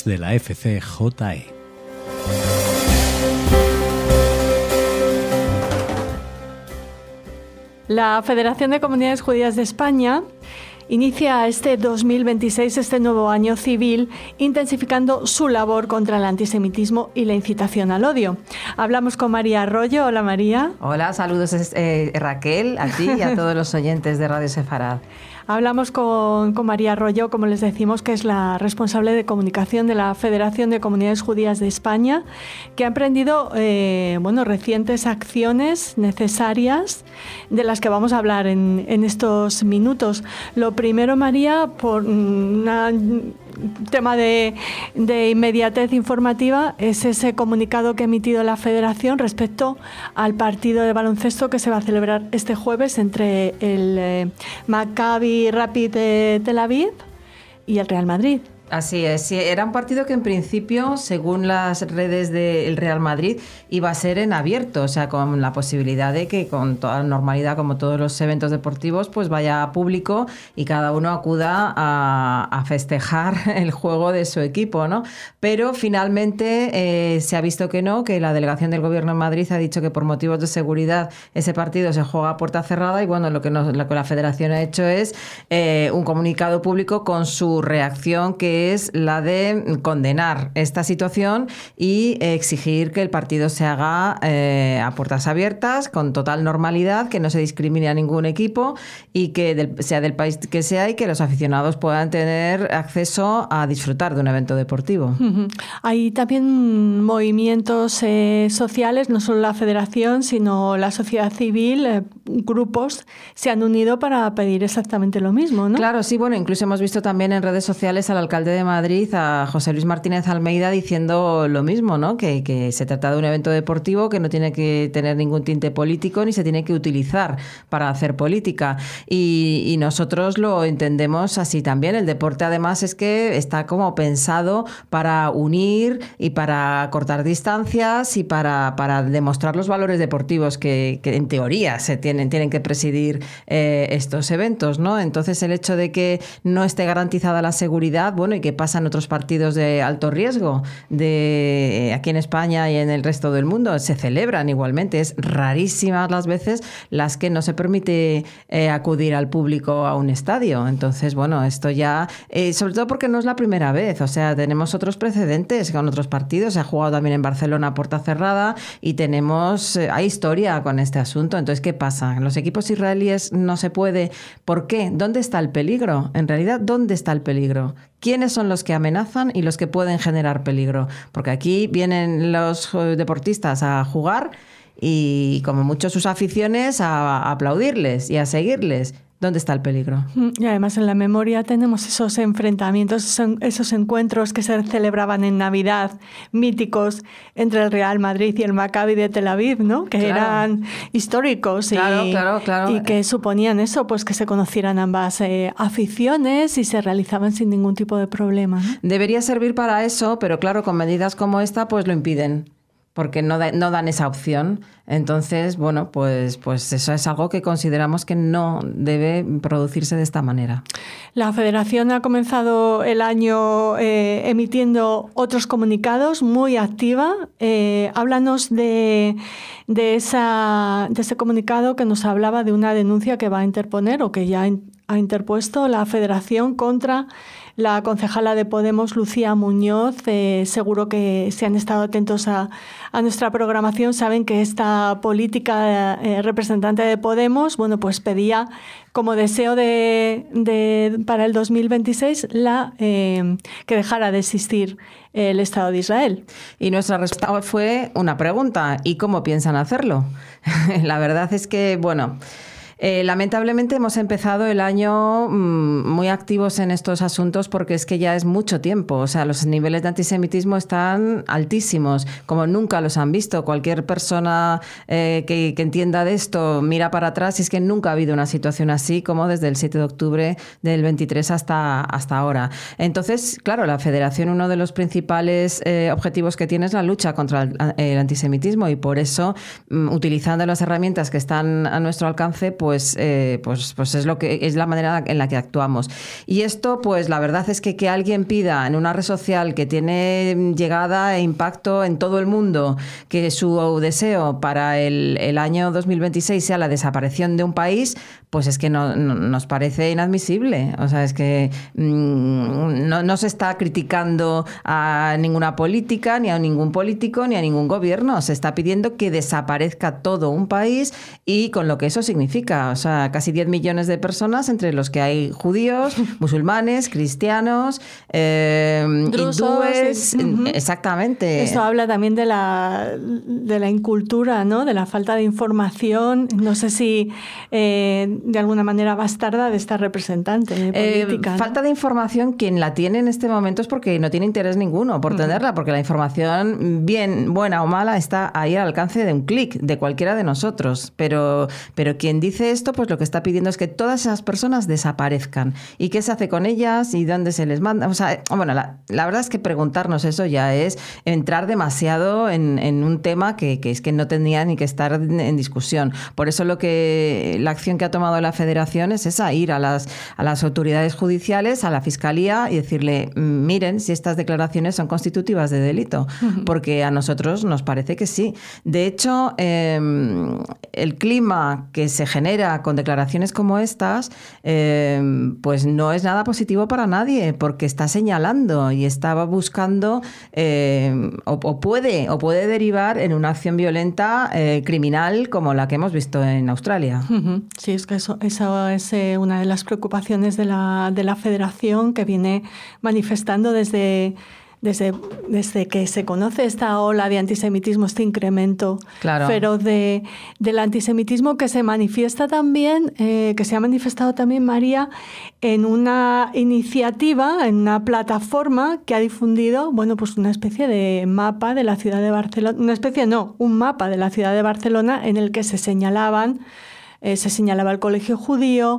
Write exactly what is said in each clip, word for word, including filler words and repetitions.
voz de la F C J E. La Federación de Comunidades Judías de España inicia este dos mil veintiséis, este nuevo año civil, intensificando su labor contra el antisemitismo y la incitación al odio. Hablamos con María Arroyo. Hola, María. Hola, saludos eh, Raquel, a ti y a todos los oyentes de Radio Sefarad. Hablamos con, con María Arroyo, como les decimos, que es la responsable de comunicación de la Federación de Comunidades Judías de España, que ha emprendido eh, bueno, recientes acciones necesarias de las que vamos a hablar en, en estos minutos. Lo primero, María, por un tema de, de inmediatez informativa, es ese comunicado que ha emitido la Federación respecto al partido de baloncesto que se va a celebrar este jueves entre el eh, Maccabi Rapid de Tel Aviv y el Real Madrid. Así es, sí, era un partido que en principio, según las redes del Real Madrid, iba a ser en abierto, o sea, con la posibilidad de que con toda normalidad, como todos los eventos deportivos, pues vaya a público y cada uno acuda a, a festejar el juego de su equipo, ¿no? Pero finalmente eh, se ha visto que no, que la delegación del Gobierno en Madrid ha dicho que por motivos de seguridad ese partido se juega a puerta cerrada y bueno, lo que, nos, lo que la Federación ha hecho es eh, un comunicado público con su reacción, que es la de condenar esta situación y exigir que el partido se haga eh, a puertas abiertas, con total normalidad, que no se discrimine a ningún equipo y que del, sea del país que sea y que los aficionados puedan tener acceso a disfrutar de un evento deportivo. Uh-huh. Hay también movimientos eh, sociales, no solo la Federación, sino la sociedad civil, eh, grupos se han unido para pedir exactamente lo mismo, ¿no? Claro, sí, bueno, incluso hemos visto también en redes sociales al alcalde de Madrid, a José Luis Martínez Almeida, diciendo lo mismo, ¿no? Que, que se trata de un evento deportivo que no tiene que tener ningún tinte político ni se tiene que utilizar para hacer política. Y, y nosotros lo entendemos así también. El deporte, además, es que está como pensado para unir y para cortar distancias y para, para demostrar los valores deportivos que, que en teoría se tienen, tienen que presidir eh, estos eventos, ¿no? Entonces, el hecho de que no esté garantizada la seguridad, bueno, y que pasa en otros partidos de alto riesgo de aquí en España y en el resto del mundo, se celebran igualmente. Es rarísimas las veces las que no se permite eh, acudir al público a un estadio. Entonces, bueno, esto ya, eh, sobre todo porque no es la primera vez, o sea, tenemos otros precedentes con otros partidos. Se ha jugado también en Barcelona a puerta cerrada y tenemos, eh, hay historia con este asunto. Entonces, ¿qué pasa? Los equipos israelíes no se puede. ¿Por qué? ¿Dónde está el peligro? En realidad, ¿dónde está el peligro? ¿Quiénes son los que amenazan y los que pueden generar peligro? Porque aquí vienen los deportistas a jugar y, como muchos sus aficiones, a aplaudirles y a seguirles. ¿Dónde está el peligro? Y además en la memoria tenemos esos enfrentamientos, esos encuentros que se celebraban en Navidad, míticos, entre el Real Madrid y el Maccabi de Tel Aviv, ¿no? Que claro, eran históricos y, claro, claro, claro. y que suponían eso, pues que se conocieran ambas eh, aficiones y se realizaban sin ningún tipo de problema, ¿no? Debería servir para eso, pero claro, con medidas como esta pues lo impiden, porque no, da, no dan esa opción. Entonces, bueno, pues, pues eso es algo que consideramos que no debe producirse de esta manera. La Federación ha comenzado el año eh, emitiendo otros comunicados, muy activa. Eh, háblanos de, de, esa, de ese comunicado que nos hablaba de una denuncia que va a interponer o que ya ha interpuesto la Federación contra la concejala de Podemos, Lucía Muñoz. Eh, seguro que si han estado atentos a, a nuestra programación saben que esta política eh, representante de Podemos, bueno, pues pedía como deseo de, de para el dos mil veintiséis la, eh, que dejara de existir el Estado de Israel. Y nuestra respuesta fue una pregunta: ¿y cómo piensan hacerlo? La verdad es que, bueno... Eh, lamentablemente hemos empezado el año mmm, muy activos en estos asuntos porque es que ya es mucho tiempo. O sea, los niveles de antisemitismo están altísimos, como nunca los han visto. Cualquier persona eh, que, que entienda de esto mira para atrás y es que nunca ha habido una situación así como desde el siete de octubre del veintitrés hasta, hasta ahora. Entonces, claro, la Federación, uno de los principales eh, objetivos que tiene es la lucha contra el, el antisemitismo y por eso, mmm, utilizando las herramientas que están a nuestro alcance, pues pues, eh, pues, pues es lo que es la manera en la que actuamos. Y esto, pues la verdad es que que alguien pida en una red social que tiene llegada e impacto en todo el mundo, que su deseo para el, el año dos mil veintiséis sea la desaparición de un país, pues es que no, no, nos parece inadmisible. O sea, es que mmm, no, no se está criticando a ninguna política, ni a ningún político, ni a ningún gobierno. Se está pidiendo que desaparezca todo un país y con lo que eso significa. O sea, casi diez millones de personas, entre los que hay judíos, musulmanes, cristianos, eh, hindúes. Uh-huh. Exactamente. Esto habla también de la, de la incultura, ¿no? De la falta de información. No sé si eh, de alguna manera bastarda de esta representante política. Eh, ¿no? Falta de información, quien la tiene en este momento es porque no tiene interés ninguno por uh-huh. tenerla, porque la información, bien, buena o mala, está ahí al alcance de un clic de cualquiera de nosotros. Pero, pero quien dice esto, pues lo que está pidiendo es que todas esas personas desaparezcan. ¿Y qué se hace con ellas? ¿Y dónde se les manda? O sea, bueno, la, la verdad es que preguntarnos eso ya es entrar demasiado en, en un tema que, que es que no tendría ni que estar en, en discusión. Por eso lo que la acción que ha tomado la Federación es esa, ir a las, a las autoridades judiciales, a la Fiscalía y decirle, miren si estas declaraciones son constitutivas de delito, uh-huh. porque a nosotros nos parece que sí. De hecho, eh, el clima que se genera con declaraciones como estas, eh, pues no es nada positivo para nadie, porque está señalando y estaba buscando eh, o, o puede o puede derivar en una acción violenta eh, criminal como la que hemos visto en Australia. Uh-huh. Sí, es que eso, eso es eh, una de las preocupaciones de la, de la Federación, que viene manifestando desde... Desde, desde que se conoce esta ola de antisemitismo, este incremento claro. feroz de, del antisemitismo, que se manifiesta también, eh, que se ha manifestado también, María, en una iniciativa, en una plataforma que ha difundido, bueno, pues una especie de mapa de la ciudad de Barcelona, una especie no, un mapa de la ciudad de Barcelona en el que se señalaban Eh, se señalaba el colegio judío,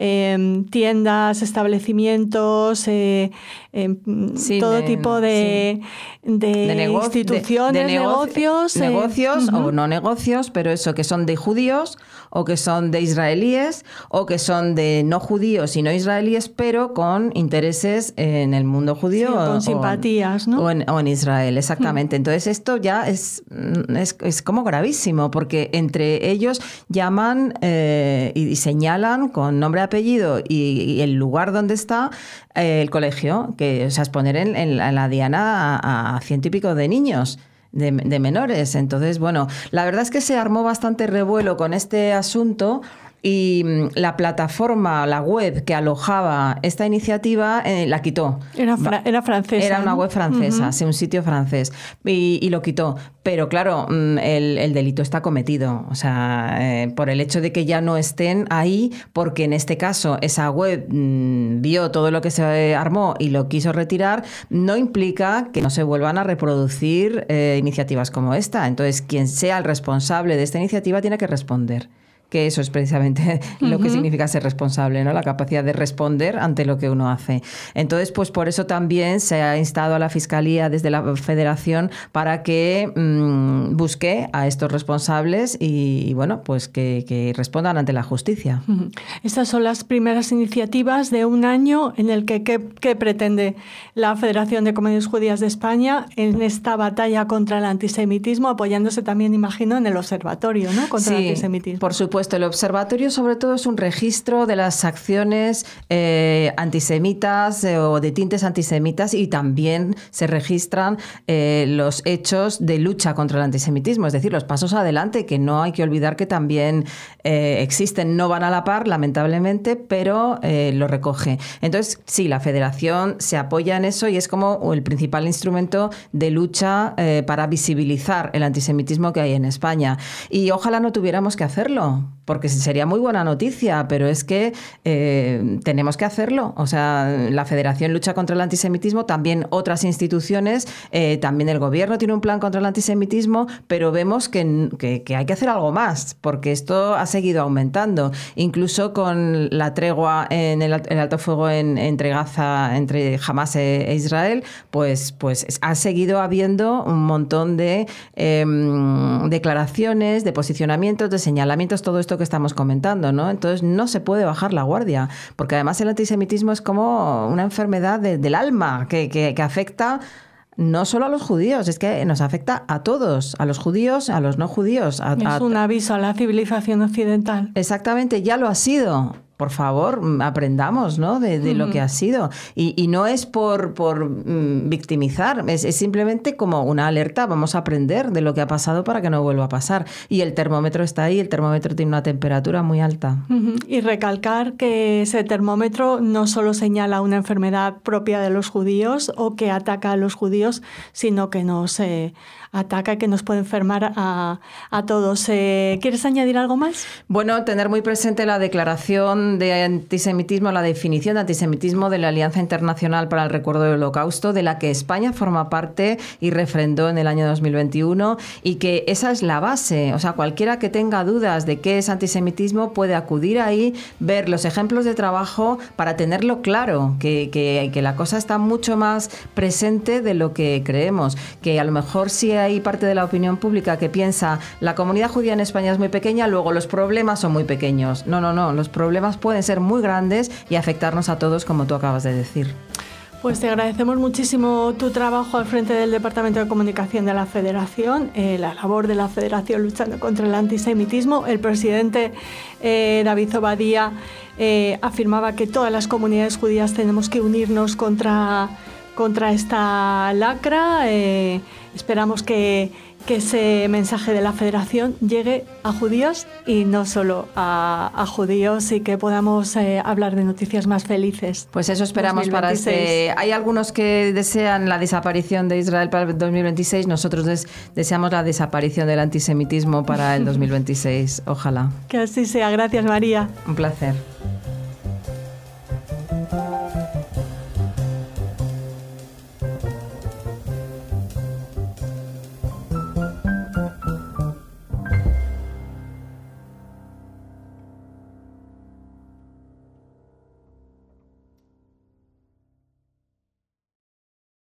eh, tiendas, establecimientos, eh, eh, sí, todo de, tipo de, sí. de, de nego- instituciones, de, de nego- negocios. Negocios eh, o uh-huh. no negocios, pero eso, que son de judíos o que son de israelíes o que son de no judíos y no israelíes, pero con intereses en el mundo judío. Sí, con o, simpatías, ¿no? O en, o en Israel, exactamente. Uh-huh. Entonces esto ya es, es, es como gravísimo, porque entre ellos llaman... Eh, y, y señalan con nombre y apellido y, y el lugar donde está eh, el colegio, que o sea, es poner en, en, la, en la diana a, a ciento y pico de niños. De, de menores. Entonces, bueno, la verdad es que se armó bastante revuelo con este asunto. Y la plataforma, la web que alojaba esta iniciativa, eh, la quitó. Era, fra- era francesa. Era una ¿no? web francesa, uh-huh. sí, un sitio francés. Y, y lo quitó. Pero claro, el, el delito está cometido. O sea, eh, por el hecho de que ya no estén ahí, porque en este caso esa web mmm, vio todo lo que se armó y lo quiso retirar, no implica que no se vuelvan a reproducir eh, iniciativas como esta. Entonces, quien sea el responsable de esta iniciativa tiene que responder. Que eso es precisamente uh-huh. lo que significa ser responsable, ¿no? La capacidad de responder ante lo que uno hace. Entonces, pues por eso también se ha instado a la Fiscalía desde la Federación para que mmm, busque a estos responsables y, y bueno, pues que, que respondan ante la justicia. Uh-huh. Estas son las primeras iniciativas de un año en el que ¿qué, qué pretende la Federación de Comunidades Judías de España en esta batalla contra el antisemitismo, apoyándose también, imagino, en el observatorio, ¿no? Contra sí, el antisemitismo. Por supuesto. El observatorio sobre todo es un registro de las acciones eh, antisemitas eh, o de tintes antisemitas, y también se registran eh, los hechos de lucha contra el antisemitismo, es decir, los pasos adelante, que no hay que olvidar que también eh, existen, no van a la par, lamentablemente, pero eh, lo recoge. Entonces, sí, la Federación se apoya en eso y es como el principal instrumento de lucha eh, para visibilizar el antisemitismo que hay en España. Y ojalá no tuviéramos que hacerlo, porque sería muy buena noticia, pero es que eh, tenemos que hacerlo. O sea, la Federación lucha contra el antisemitismo, también otras instituciones, eh, también el gobierno tiene un plan contra el antisemitismo, pero vemos que, que, que hay que hacer algo más, porque esto ha seguido aumentando. Incluso con la tregua en el, el alto fuego en, entre Gaza, entre Hamas e, e Israel, pues, pues ha seguido habiendo un montón de eh, declaraciones, de posicionamientos, de señalamientos, todo esto que que estamos comentando, ¿no? Entonces no se puede bajar la guardia, porque además el antisemitismo es como una enfermedad de, del alma que, que, que afecta no solo a los judíos, es que nos afecta a todos, a los judíos, a los no judíos. A, es a, un aviso a la civilización occidental. Exactamente, ya lo ha sido. Por favor, aprendamos, ¿no? de, de uh-huh. lo que ha sido. Y, y no es por, por mm, victimizar, es, es simplemente como una alerta. Vamos a aprender de lo que ha pasado para que no vuelva a pasar. Y el termómetro está ahí, el termómetro tiene una temperatura muy alta. Uh-huh. Y recalcar que ese termómetro no solo señala una enfermedad propia de los judíos o que ataca a los judíos, sino que nos eh, ataca y que nos puede enfermar a, a todos. Eh, ¿Quieres añadir algo más? Bueno, tener muy presente la declaración de antisemitismo, la definición de antisemitismo de la Alianza Internacional para el Recuerdo del Holocausto, de la que España forma parte y refrendó en el año dos mil veintiuno, y que esa es la base. O sea, cualquiera que tenga dudas de qué es antisemitismo puede acudir ahí, ver los ejemplos de trabajo para tenerlo claro, que, que, que la cosa está mucho más presente de lo que creemos, que a lo mejor sí hay parte de la opinión pública que piensa la comunidad judía en España es muy pequeña, luego los problemas son muy pequeños. No, no, no, los problemas pueden ser muy grandes y afectarnos a todos, como tú acabas de decir. Pues te agradecemos muchísimo tu trabajo al frente del Departamento de Comunicación de la Federación, eh, la labor de la Federación luchando contra el antisemitismo. El presidente eh, David Obadía eh, afirmaba que todas las comunidades judías tenemos que unirnos contra, contra esta lacra. Eh, esperamos que que ese mensaje de la Federación llegue a judíos y no solo a, a judíos, y que podamos eh, hablar de noticias más felices. Pues eso esperamos dos mil veintiséis. Para este... Hay algunos que desean la desaparición de Israel para el dos mil veintiséis, nosotros des... deseamos la desaparición del antisemitismo para el dos mil veintiséis. Ojalá. Que así sea. Gracias, María. Un placer.